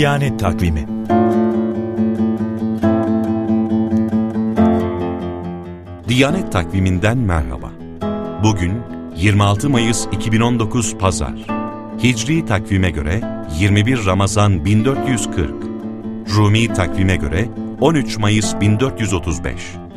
Diyanet Takvimi. Diyanet Takvimi'nden merhaba. Bugün 26 Mayıs 2019 Pazar. Hicri takvime göre 21 Ramazan 1440. Rumi takvime göre 13 Mayıs 1435.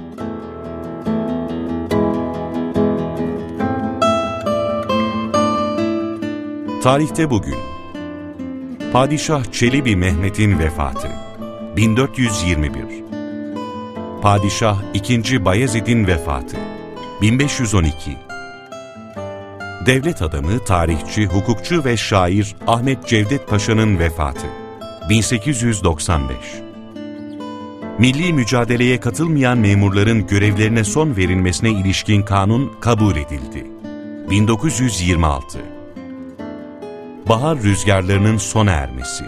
Tarihte bugün Padişah Çelebi Mehmet'in vefatı 1421. Padişah II. Bayezid'in vefatı 1512. Devlet adamı, tarihçi, hukukçu ve şair Ahmet Cevdet Paşa'nın vefatı 1895. Milli mücadeleye katılmayan memurların görevlerine son verilmesine ilişkin kanun kabul edildi 1926. Bahar rüzgarlarının sona ermesi.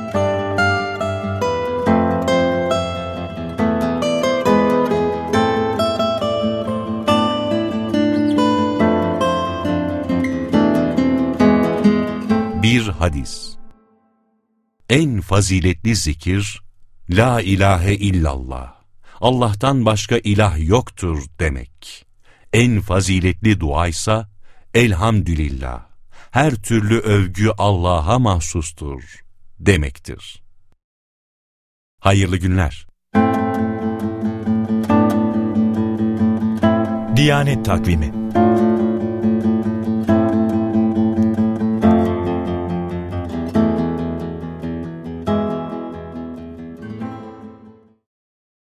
Bir hadis. En faziletli zikir, La ilahe illallah, Allah'tan başka ilah yoktur demek. En faziletli duaysa, Elhamdülillah, her türlü övgü Allah'a mahsustur demektir. Hayırlı günler. Diyanet Takvimi.